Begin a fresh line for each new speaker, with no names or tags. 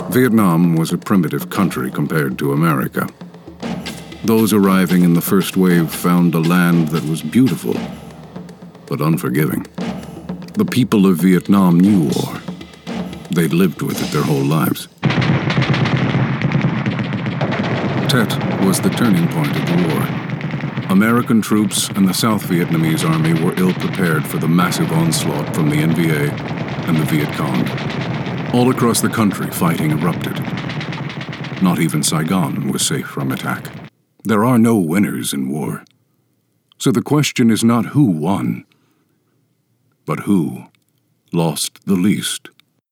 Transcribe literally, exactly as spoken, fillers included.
Vietnam was a primitive country compared to America. Those arriving in the first wave found a land that was beautiful, but unforgiving. The people of Vietnam knew war. They'd lived with it their whole lives. Tet was the turning point of the war. American troops and the South Vietnamese army were ill-prepared for the massive onslaught from the N V A and the Viet Cong. All across the country, fighting erupted. Not even Saigon was safe from attack. There are no winners in war. So the question is not who won, but who lost the least.